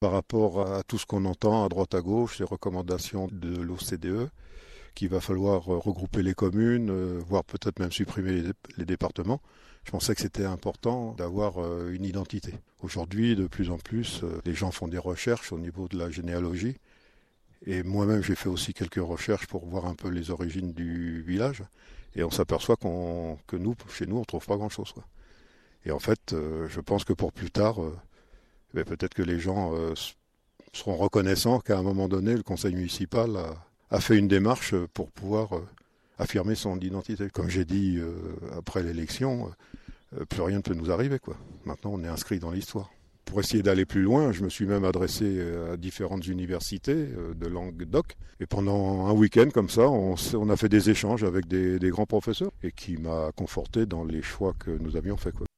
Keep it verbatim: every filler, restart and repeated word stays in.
par rapport à tout ce qu'on entend à droite à gauche, les recommandations de l'O C D E, qu'il va falloir regrouper les communes, voire peut-être même supprimer les, les départements. Je pensais que c'était important d'avoir une identité. Aujourd'hui, de plus en plus, les gens font des recherches au niveau de la généalogie. Et moi-même, j'ai fait aussi quelques recherches pour voir un peu les origines du village. Et on s'aperçoit qu'on, que nous, chez nous, on ne trouve pas grand-chose, quoi. Et en fait, euh, je pense que pour plus tard, euh, ben peut-être que les gens euh, seront reconnaissants qu'à un moment donné, le conseil municipal a, a fait une démarche pour pouvoir euh, affirmer son identité. Comme j'ai dit euh, après l'élection, euh, plus rien ne peut nous arriver, quoi. Maintenant, on est inscrit dans l'histoire. Pour essayer d'aller plus loin, je me suis même adressé à différentes universités de Languedoc. Et pendant un week-end comme ça, on, on a fait des échanges avec des, des grands professeurs et qui m'a conforté dans les choix que nous avions faits, quoi.